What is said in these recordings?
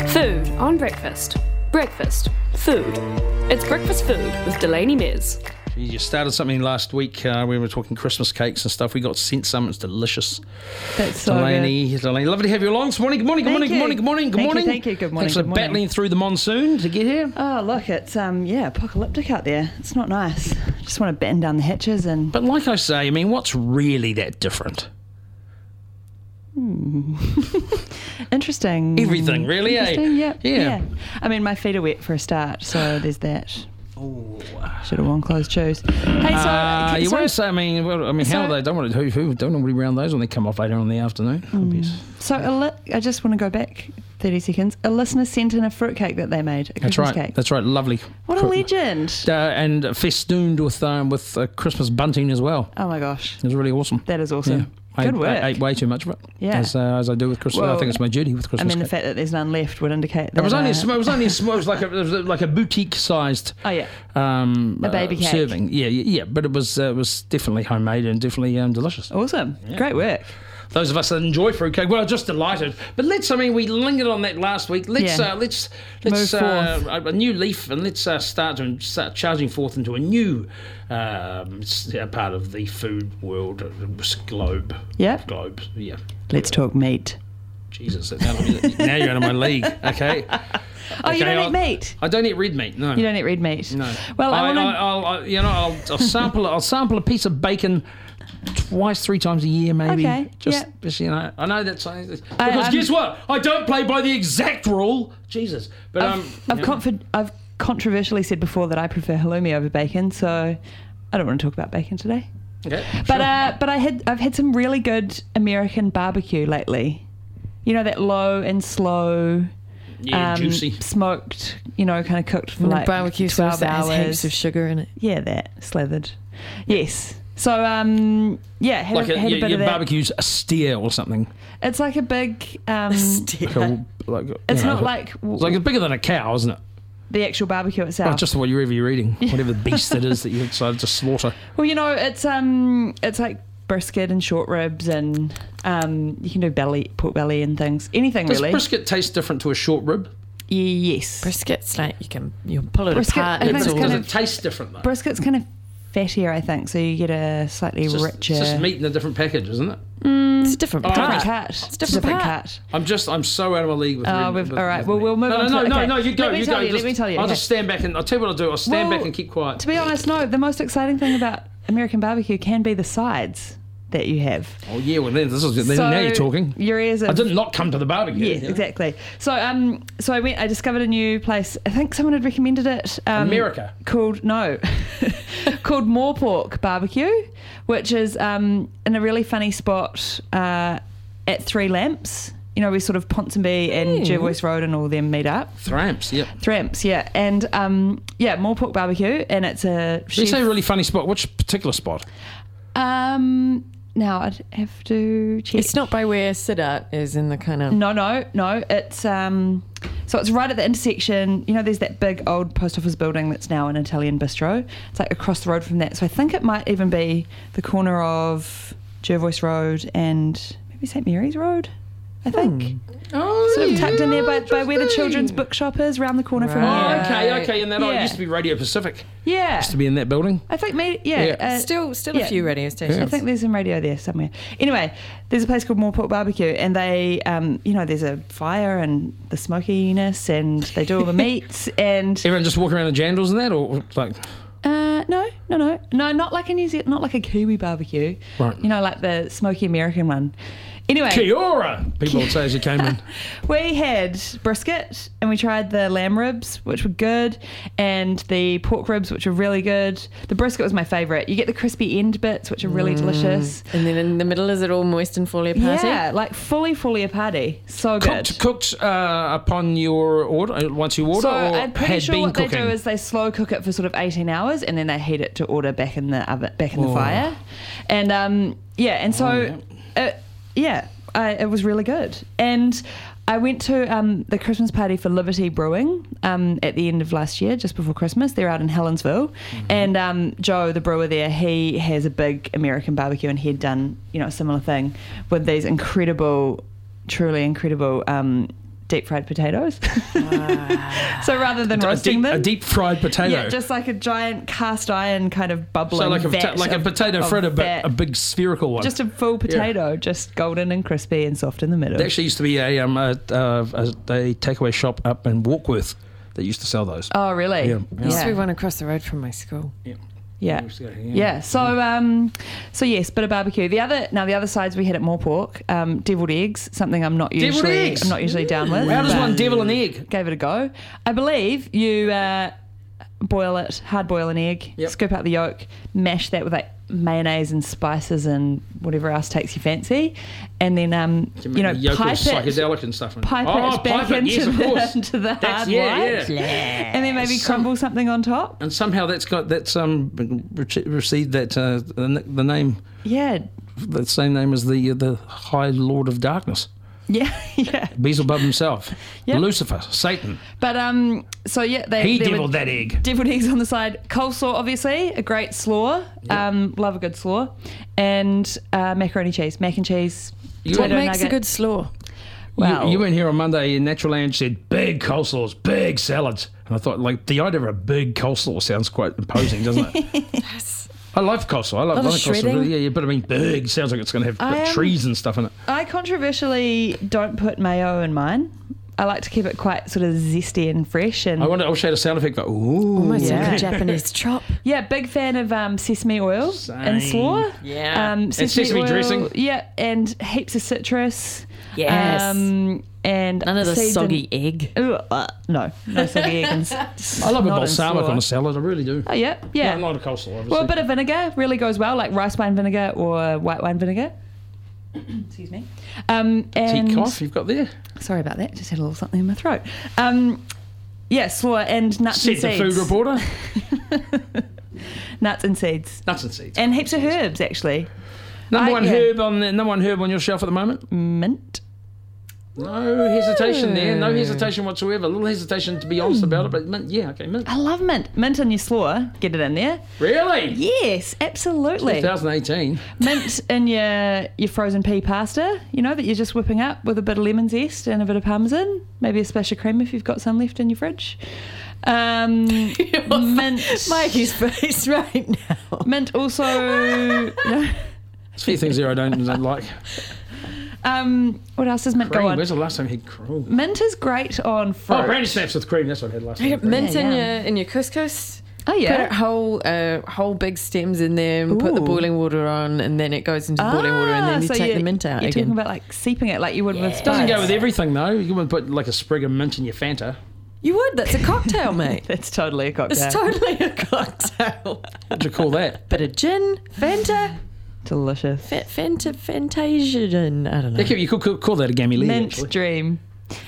Food on breakfast. Breakfast. Food. It's breakfast food with Delaney Miz. You started something last week. We were talking Christmas cakes and stuff. We got sent some. It's delicious. That's so Delaney, lovely to have you along this morning. Good morning. Thank you. Good morning. Thank you. Good morning. Thanks for battling through the monsoon to get here. Oh, look, it's apocalyptic out there. It's not nice. Just want to batten down the hatches and... But like I say, I mean, what's really that different? Interesting. Everything, really, Interesting, eh? Yeah. I mean, my feet are wet for a start, so there's that. Oh, should have worn closed shoes. Hey, you won't say. I mean, how are they? Don't want to. Who don't want to be around those when they come off later on in the afternoon? So I just want to go back 30 seconds. A listener sent in a fruitcake that they made. A Christmas cake. That's right. Lovely. What a legend! And festooned with Christmas bunting as well. Oh my gosh, it was really awesome. That is awesome. Yeah. Good work. I ate way too much of it. Yeah. As I do with Christmas. Well, I think it's my duty with Christmas. I mean, the cake. fact that there's none left would indicate that It was like a boutique sized. Oh yeah. A baby cake. Serving. Yeah. But it was definitely homemade and definitely delicious. Awesome. Yeah. Great work. Those of us that enjoy fruitcake, well, just delighted. But we lingered on that last week. Let's move forth. A new leaf, and let's start charging forth into a new part of the food world, globe. Yeah. Globe. Yeah. Let's talk meat. Jesus, now you're out of my league. Okay. Oh, you don't eat meat? I don't eat red meat. No. You don't eat red meat? No. Well, I'll sample a piece of bacon twice, 3 times a year, maybe. Okay. Just I know that's because guess what? I don't play by the exact rule. Jesus. But I've controversially said before that I prefer halloumi over bacon, so I don't want to talk about bacon today. Okay. But I've had some really good American barbecue lately. You know, that low and slow. Yeah, juicy. Smoked, kind of cooked for like barbecue 12 sauce that hours. has heaps of sugar in it. Yeah, that slathered. Yes. So had a bit of that. Barbecue's a steer or something. It's like a big steer. It's not like it's bigger than a cow, isn't it? The actual barbecue itself. Just whatever you're eating, whatever beast it is that you decided to slaughter. Well, it's like brisket and short ribs, and you can do pork belly and things. Anything Does really. Does brisket taste different to a short rib? Yes. Brisket's like you pull it Brisket, apart. does it taste different though? Brisket's kind of fattier, I think, so you get a slightly richer. It's just meat in a different package, isn't it? It's a different cut. It's a different cut. I'm so out of my league with. All right. Well, we'll move on. No. You go. Let me tell you. I'll just stand back and I'll tell you what I'll do. I'll stand back and keep quiet. To be honest, no. The most exciting thing about American barbecue can be the sides that you have. Oh yeah, well now you're talking. Your ears I did not come to the barbecue. Yes, exactly. So I discovered a new place. I think someone had recommended it. America. Called called More Pork Barbecue, which is in a really funny spot at Three Lamps. You know, we sort of Ponsonby and Jervois Road and all them meet up. Thramps, yeah. And More Pork Barbecue, and it's a chef. You say really funny spot. Which particular spot? Now I'd have to check. It's not by where Siddharth is in the kind of... No. It's so it's right at the intersection. You know, there's that big old post office building that's now an Italian bistro. It's like across the road from that. So I think it might even be the corner of Jervois Road and maybe St Mary's Road, I think. Oh, sort of tucked in there by where the children's bookshop is, round the corner from here. Oh, okay. And that it used to be Radio Pacific. Yeah. Used to be in that building. I think still a few radio stations. I think there's some radio there somewhere. Anyway, there's a place called More Pork Barbecue, and they, there's a fire and the smokiness, and they do all the meats, and everyone just walk around in jandals and that, or like. No, not like a New Zealand, not like a Kiwi barbecue. Right. You know, like the smoky American one. Anyway. Kia ora, people would say as you came in. We had brisket, and we tried the lamb ribs, which were good, and the pork ribs, which were really good. The brisket was my favourite. You get the crispy end bits, which are really delicious. And then in the middle, is it all moist and fully a party? Yeah, like fully a party. So good. Cooked upon your order, once you order, so or I'm pretty had sure been what cooking? they do is they slow cook it for sort of 18 hours, and then they heat it to order back in the oven, back in the fire. And it was really good. And I went to the Christmas party for Liberty Brewing at the end of last year, just before Christmas. They're out in Helensville. And Joe, the brewer there, he has a big American barbecue, and he'd done, a similar thing with these truly incredible deep fried potatoes. So rather than roasting them, a deep fried potato. yeah, just like a giant cast iron kind of bubbling. So like a vat potato of fritter, but that. a big spherical one. Just a full potato, just golden and crispy and soft in the middle. There actually used to be a takeaway shop up in Warkworth that used to sell those. Oh, really? Yeah. Used to be one across the road from my school. Yeah. Yeah. So yes, bit of barbecue. The other sides we had at Moorpork, deviled eggs, something I'm not usually down with. How does but one devil an egg? Gave it a go. I believe you hard boil an egg, Yep. scoop out the yolk, mash that with like mayonnaise and spices and whatever else takes your fancy, and then Yolk pipe or it. psychedelic and stuff. Pipe it back yes, of course. into the That's- hard yeah, white, yeah. and then maybe crumble something on top. And somehow that's received that the name, Yeah, the same name as the High Lord of Darkness, yeah. Beelzebub himself, Yep. Lucifer, Satan. But so yeah, He they deviled were that egg. deviled eggs on the side. Coleslaw, obviously, a great slaw. Love a good slaw, and macaroni cheese, mac and cheese. You- What potato makes a nugget. good slaw? Well, You went here on Monday in Natural Land, said big coleslaws, big salads. And I thought, like, the idea of a big coleslaw sounds quite imposing, doesn't it? Yes. I love coleslaw. I love coleslaw. shredding. Yeah, but I mean, big sounds like it's going to have trees and stuff in it. I controversially don't put mayo in mine. I like to keep it quite sort of zesty and fresh. And I'll show you a sound effect. Go, ooh. Almost Yeah. like a Japanese chop. yeah, big fan of sesame oil and Same. slaw. Yeah. sesame oil, dressing. Yeah, and heaps of citrus. Yes. And None of the seeds soggy egg. No soggy egg. I love a not in balsamic slaw. on a salad. I really do. Oh yeah, yeah. No, not a coleslaw, obviously. Well, a bit of vinegar really goes well, like rice wine vinegar or white wine vinegar. Excuse me. And Tea cough you've got there. sorry about that. Just had a little something in my throat. Yeah, slaw and nuts Said and the seeds. food reporter. Nuts and seeds. Nuts and seeds. And heaps of herbs, actually. Number one yeah. herb on your shelf at the moment. Mint. No hesitation there. No hesitation whatsoever. A little hesitation to be honest about it, but mint. Yeah, okay, mint. I love mint. Mint in your slaw. Get it in there. Really? Yes, absolutely. 2018. Mint in your frozen pea pasta, that you're just whipping up with a bit of lemon zest and a bit of parmesan, maybe a splash of cream if you've got some left in your fridge. Mint. Mikey's face right now. Mint also. There's a few things there I don't like. What else does mint Cream. go on? When's the last time you had cream? Mint is great on fruit. Oh, brandy snaps with cream. That's what I had last time. Mint Yeah, in your couscous. Oh yeah. Put whole big stems in there and put the Ooh. boiling water on, and then it goes into boiling water, and then you so take the mint out You're again. talking about like seeping it like you would with spice. Doesn't go with everything though. You wouldn't put like a sprig of mint in your Fanta. You would. That's a cocktail, mate. That's totally a cocktail. It's totally a cocktail. What'd you call that? Bit of gin, Fanta, delicious. Fantasia. I don't know. You could call that a gammy lee. Mint actually. dream.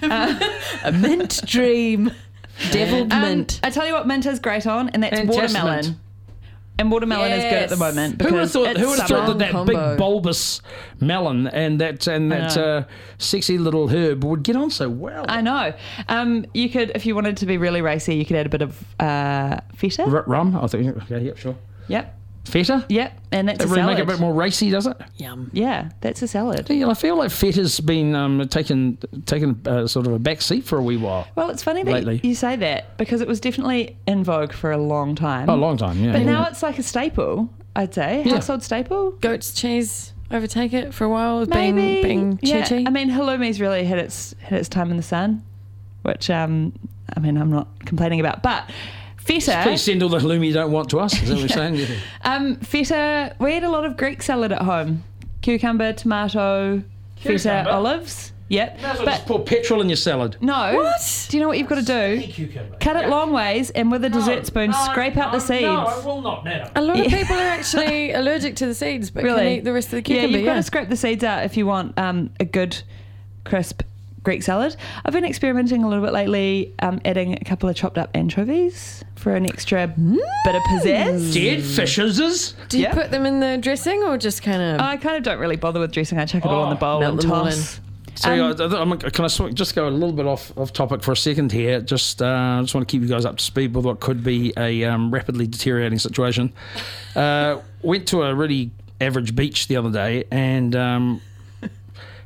A mint dream. Deviled mint. I tell you what mint is great on, and that's Fantastic watermelon. mint. And watermelon is good at the Yes. moment. Who would have because thought? it's Who would have summer. thought that combo. big bulbous melon and that sexy little herb would get on so well? I know. You could, if you wanted to be really racy, you could add a bit of feta. Rum. I think. Okay. Yep. Sure. Yep. Feta. Yep. And that's That a really salad. make it a bit more racy, does it? Yum. Yeah, that's a salad. Yeah, I feel like feta's been taken sort of a back seat for a wee while. Well, it's funny that Lately. you say that because it was definitely in vogue for a long time. Oh, a long time, yeah. But yeah. now it's like a staple, I'd say. Yeah. Household staple. Goat's cheese overtake it for a while with Maybe. being cheechy. I mean, halloumi's really had its time in the sun, which I'm not complaining about. But feta. Please send all the halloumi you don't want to us. Is that what you're saying? Yeah. Feta. We had a lot of Greek salad at home. Cucumber, tomato, feta, Cucumber? olives. Yep. Might as well But just pour petrol in your salad. no. What? Do you know what you've got to do? Cucumber. Cut it long ways and with a dessert spoon, scrape out the seeds. No, it will not matter. A lot of people are actually allergic to the seeds, but can eat the rest of the cucumber. Yeah, you've got to scrape the seeds out if you want a good, crisp Greek salad. I've been experimenting a little bit lately, adding a couple of chopped up anchovies for an extra bit of pizzazz. Dead fishes. Do you Yeah. put them in the dressing or just kind of? I kind of don't really bother with dressing. I chuck it all in the bowl melt and them all toss. So can I just go a little bit off topic for a second here? Just want to keep you guys up to speed with what could be a rapidly deteriorating situation. Went to a really average beach the other day and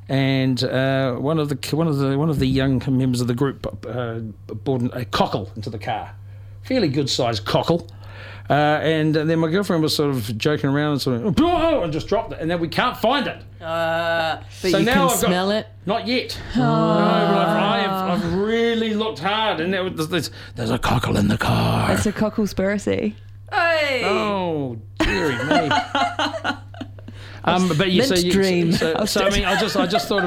and one of the young members of the group brought a cockle into the car, fairly good sized cockle. And then my girlfriend was sort of joking around and sort of, oh, and just dropped it. And then we can't find it. But so you now can smell it? Not yet. No, but I've really looked hard. And there's a cockle in the car. It's a cockle-spiracy. Hey! Oh, dearie me. But you dream. So I mean, I just thought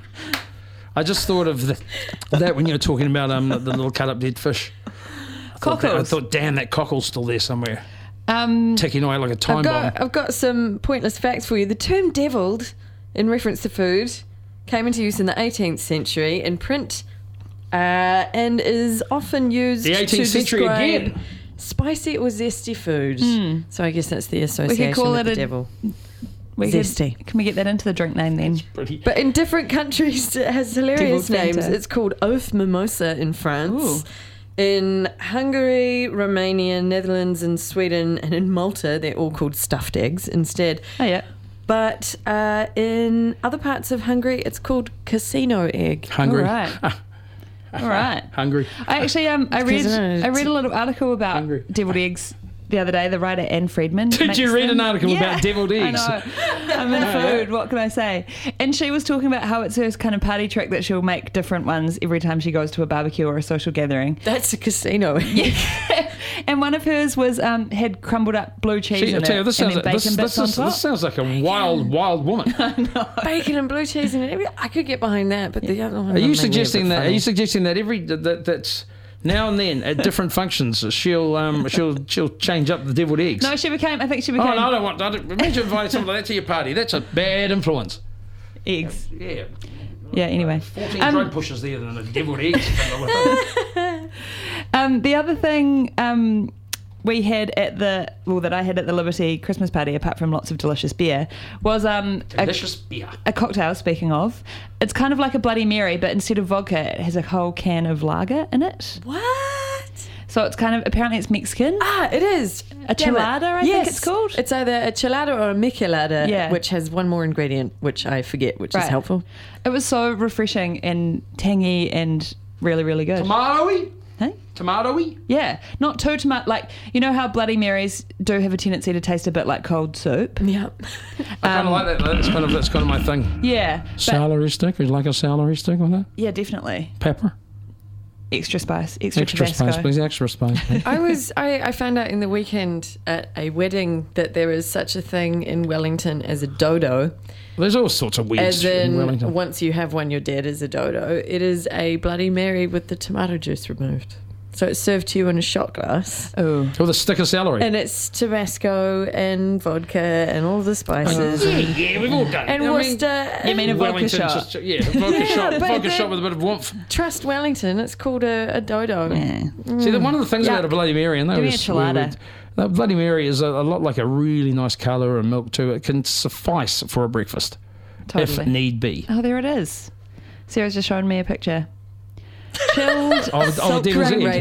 of that when you were talking about the little cut up dead fish. I thought, damn, that cockle's still there somewhere. Ticking away like a time bomb. I've got some pointless facts for you. The term devilled, in reference to food, came into use in the 18th century in print and is often used the 18th century again. Spicy or zesty food. So I guess that's the association call with it the devil. Zesty. Can we get that into the drink name then? But in different countries, it has hilarious names. Fanta. It's called Oath Mimosa in France. Ooh. In Hungary, Romania, Netherlands, and Sweden, and in Malta, they're all called stuffed eggs instead. Oh, yeah. But in other parts of Hungary, it's called casino egg. Hungry. All right. All right. Hungry. I actually I read a little article about deviled eggs the other day. The writer Anne Friedman. Did you read an article about deviled eggs? I know. I'm in food. What can I say? And she was talking about how it's her kind of party trick that she'll make different ones every time she goes to a barbecue or a social gathering. That's a casino egg. Yeah. And one of hers was had crumbled up blue cheese in it and then bacon bits on top. This sounds like a wild woman. Bacon and blue cheese and everything. I could get behind that, but the other one. Are you suggesting that that's now and then at different functions she'll change up the deviled eggs? No, I think she became. Oh no, I don't imagine inviting something like that to your party. That's a bad influence. Eggs. Yeah. Yeah. Anyway, 14 drug pushers there than a deviled eggs. The other thing we had that I had at the Liberty Christmas party, apart from lots of delicious beer, was a cocktail. Speaking of, it's kind of like a Bloody Mary, but instead of vodka, it has a whole can of lager in it. What? So it's kind of, apparently it's Mexican. It is. A chelada, I think it's called. It's either a chelada or a michelada, which has one more ingredient, which I forget, which is helpful. It was so refreshing and tangy and really, really good. Tomato-y? Hey? Tomato-y? Yeah. Not too tomato. Like, you know how Bloody Marys do have a tendency to taste a bit like cold soup? Yeah. I kind of like that. That's kind of my thing. Yeah. Celery stick? Would you like a celery stick with that? Yeah, definitely. Pepper? Extra spice. Extra Tabasco. Spice, please. Extra spice, please. I found out in the weekend at a wedding that there is such a thing in Wellington as a dodo. There's all sorts of weirds in Wellington. Once you have one, you're dead as a dodo. It is a Bloody Mary with the tomato juice removed. So it's served to you in a shot glass. Oh. With a stick of celery. And it's Tabasco and vodka and all the spices. Yeah, we've all done it. And Worcester. You mean a vodka shot? A vodka shot. Vodka shot with a bit of warmth. Trust Wellington. It's called a dodo. Yeah. See, one of the things about a Bloody Mary, and that was chelada. Bloody Mary is a lot like a really nice colour and milk too. It can suffice for a breakfast. Totally. If need be. Oh, there it is. Sarah's just showing me a picture. Chilled of devil's egg.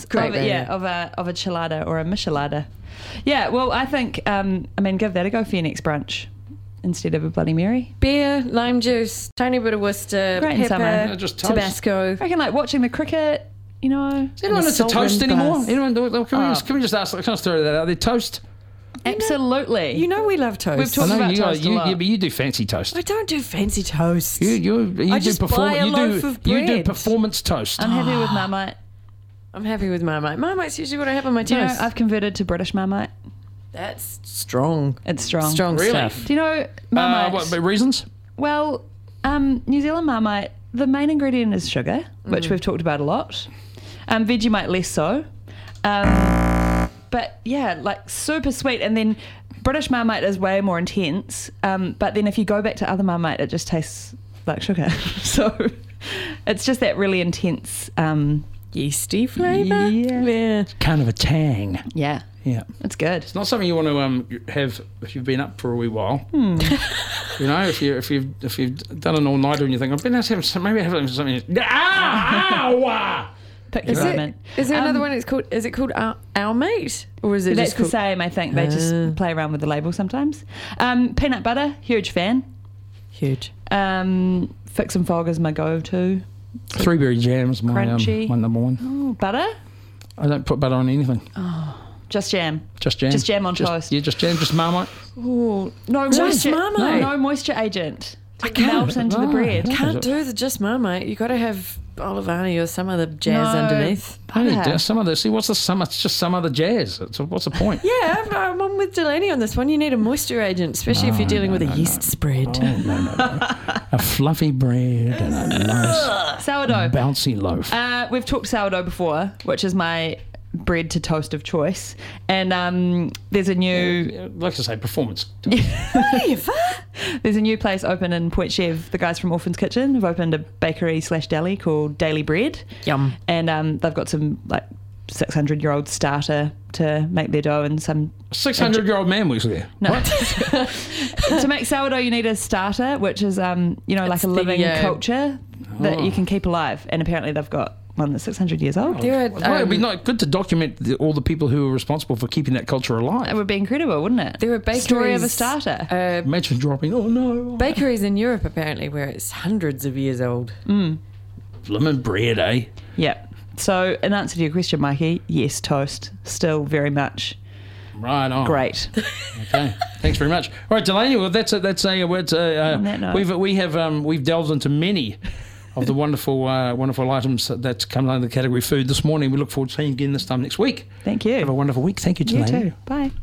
Of a chelada or a michelada. Yeah, well, I think give that a go for your next brunch instead of a Bloody Mary. Beer, lime juice, tiny bit of Worcester, pepper, Tabasco. I reckon like watching the cricket, you know. Is anyone into toast anymore? Can we just ask? Can I throw that out there? Toast. Absolutely. You know we love toast. We've talked about toast a lot. Yeah, but you do fancy toast. I don't do fancy toast. You buy a loaf of bread. You do performance toast. I'm happy with Marmite. I'm happy with Marmite. Marmite's usually what I have on my toast. You know, I've converted to British Marmite. That's strong. It's strong. Strong stuff. Do you know Marmite? What reasons? Well, New Zealand Marmite, the main ingredient is sugar, which we've talked about a lot. Vegemite less so. But yeah, like super sweet. And then British Marmite is way more intense. But then if you go back to other Marmite, it just tastes like sugar. So it's just that really intense yeasty flavour. Yeah. Kind of a tang. Yeah. Yeah. It's good. It's not something you want to have if you've been up for a wee while. You know, if you've done an all-nighter and you think, I've been having something. Pick your moment. Is there another one? Is it called Our Mate, or is it? That's the same. I think they just play around with the label sometimes. Peanut butter, huge fan. Huge. Fix and Fog is my go-to. 3-berry jam is my Crunchy. my number one. Oh, butter? I don't put butter on anything. Just jam. Just jam. Just jam on toast. Yeah, just jam. Just Marmite. Oh, no Just moisture. Marmite? No moisture agent. I can't. Melt into the bread. No. Can't do the just Marmite. You got to have Olivani or some other jazz No. underneath. Hey, Butter. some other. See, what's the sum? It's just some other jazz. What's the point? Yeah, I'm on with Delaney on this one. You need a moisture agent, especially if you're dealing with a yeast spread. Oh, no. A fluffy bread and a nice Sourdough. bouncy loaf. We've talked sourdough before, which is my bread to toast of choice. And there's a new Like I say, performance. there's a new place open in Point Chev. The guys from Orphan's Kitchen have opened a bakery/deli called Daily Bread. Yum. And they've got some like 600-year-old starter to make their dough and some 600-year-old man works there. No. To make sourdough, you need a starter, which is, like It's a living the, culture that you can keep alive. And apparently they've got one that's 600 years old. There are, Well, it'd be not good to document all the people who are responsible for keeping that culture It alive. would be incredible, wouldn't it? there are bakeries. Story of a starter. Imagine dropping, oh no. Bakeries in Europe, apparently, where it's hundreds of years old. Lemon bread, eh? Yeah. So, in answer to your question, Mikey, yes, toast. Still very much Right on. great. Okay. Thanks very much. All right, Delaney. Well, that's a On that note. we've delved into many of the wonderful items that come under the category food this morning. We look forward to seeing you again this time next week. Thank you. Have a wonderful week. Thank you, You Delaney. too. Bye.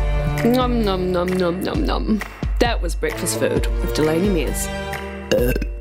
Nom nom nom nom nom nom. That was breakfast food with Delaney Mears.